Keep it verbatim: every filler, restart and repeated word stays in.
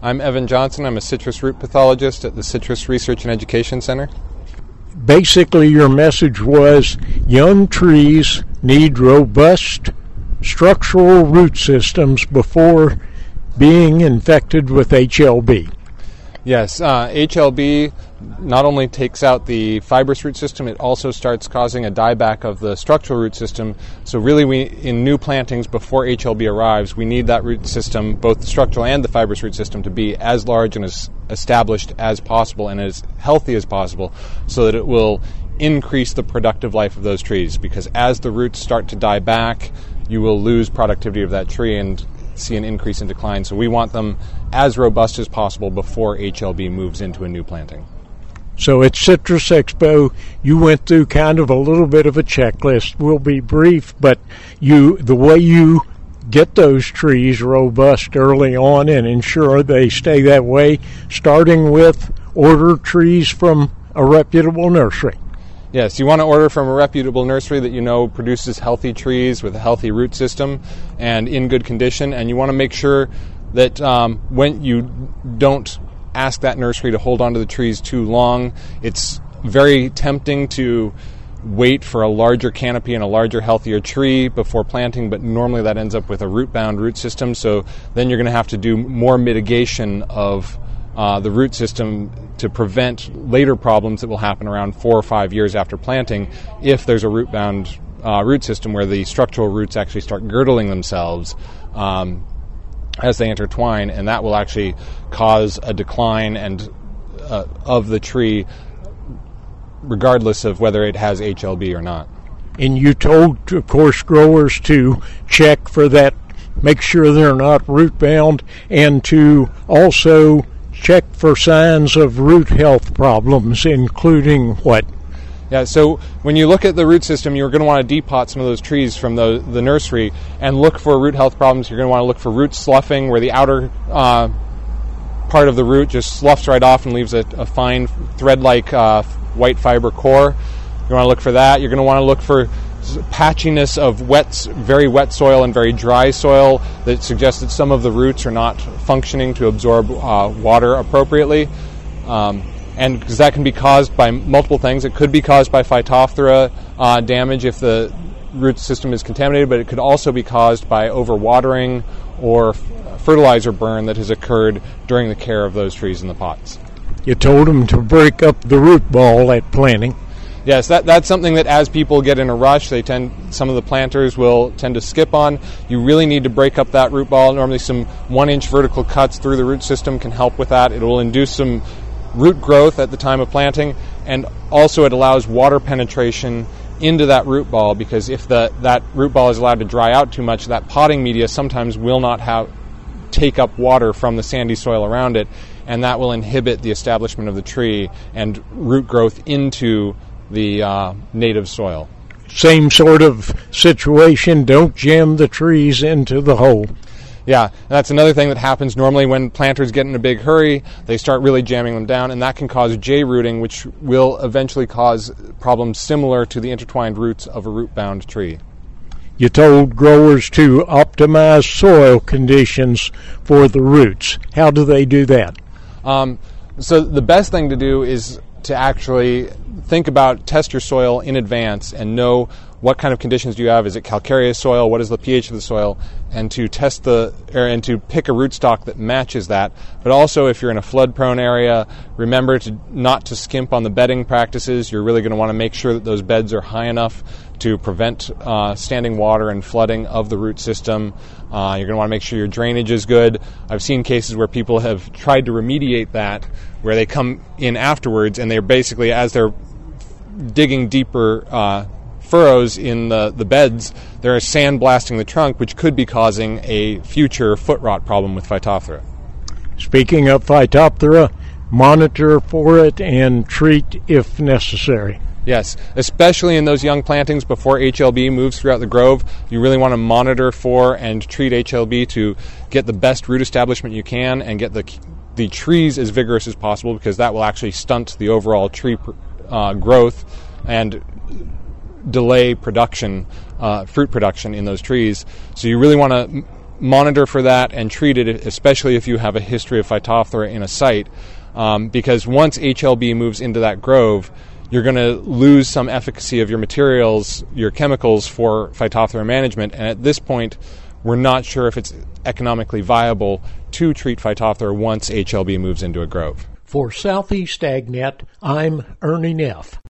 I'm Evan Johnson. I'm a citrus root pathologist at the Citrus Research and Education Center. Basically, your message was young trees need robust structural root systems before being infected with H L B. Yes, uh, H L B not only takes out the fibrous root system, it also starts causing a dieback of the structural root system. So really, we in new plantings before H L B arrives, we need that root system, both the structural and the fibrous root system, to be as large and as established as possible and as healthy as possible, so that it will increase the productive life of those trees. Because as the roots start to die back, you will lose productivity of that tree and see an increase in decline. So we want them as robust as possible before H L B moves into a new planting. So at Citrus Expo, you went through kind of a little bit of a checklist. We'll be brief, but you the way you get those trees robust early on and ensure they stay that way, starting with order trees from a reputable nursery. Yes, you want to order from a reputable nursery that you know produces healthy trees with a healthy root system and in good condition, and you want to make sure that um, when you don't ask that nursery to hold on to the trees too long. It's very tempting to wait for a larger canopy and a larger, healthier tree before planting, but normally that ends up with a root-bound root system, so then you're going to have to do more mitigation of uh, the root system to prevent later problems that will happen around four or five years after planting if there's a root-bound uh, root system where the structural roots actually start girdling themselves um, as they intertwine, and that will actually cause a decline and uh, of the tree regardless of whether it has H L B or not. And you told, of course, growers to check for that, make sure they're not root bound, and to also check for signs of root health problems, including what? Yeah, so when you look at the root system, you're going to want to depot some of those trees from the, the nursery and look for root health problems. You're going to want to look for root sloughing, where the outer uh, part of the root just sloughs right off and leaves a, a fine thread-like uh, white fiber core. You want to look for that. You're going to want to look for patchiness of wet, very wet soil and very dry soil that suggests that some of the roots are not functioning to absorb uh, water appropriately. Um, and because that can be caused by multiple things. It could be caused by Phytophthora uh, damage if the root system is contaminated, but it could also be caused by overwatering or f- fertilizer burn that has occurred during the care of those trees in the pots. You told them to break up the root ball at planting. Yes, that that's something that as people get in a rush, they tend some of the planters will tend to skip on. You really need to break up that root ball. Normally some one-inch vertical cuts through the root system can help with that. It will induce some root growth at the time of planting, and also it allows water penetration into that root ball, because if the that root ball is allowed to dry out too much, that potting media sometimes will not have take up water from the sandy soil around it, and that will inhibit the establishment of the tree and root growth into the uh, native soil. Same sort of situation. Don't jam the trees into the hole. Yeah, and that's another thing that happens normally when planters get in a big hurry. They start really jamming them down, and that can cause J-rooting, which will eventually cause problems similar to the intertwined roots of a root-bound tree. You told growers to optimize soil conditions for the roots. How do they do that? Um, so the best thing to do is to actually think about, test your soil in advance and know what kind of conditions do you have. Is it calcareous soil? What is the pH of the soil? And to test the, or, and to pick a rootstock that matches that. But also, if you're in a flood-prone area, remember to not to skimp on the bedding practices. You're really going to want to make sure that those beds are high enough to prevent uh, standing water and flooding of the root system. Uh, you're going to want to make sure your drainage is good. I've seen cases where people have tried to remediate that, where they come in afterwards and they're basically, as they're digging deeper uh, furrows in the, the beds, they're sandblasting the trunk, which could be causing a future foot rot problem with Phytophthora. Speaking of Phytophthora, monitor for it and treat if necessary. Yes, especially in those young plantings before H L B moves throughout the grove. You really want to monitor for and treat H L B to get the best root establishment you can and get the the trees as vigorous as possible, because that will actually stunt the overall tree uh, growth and delay production, uh, fruit production in those trees. So you really want to monitor for that and treat it, especially if you have a history of Phytophthora in a site, um, because once H L B moves into that grove, you're going to lose some efficacy of your materials, your chemicals for Phytophthora management, and at this point, we're not sure if it's economically viable to treat Phytophthora once H L B moves into a grove. For Southeast AgNet, I'm Ernie Neff.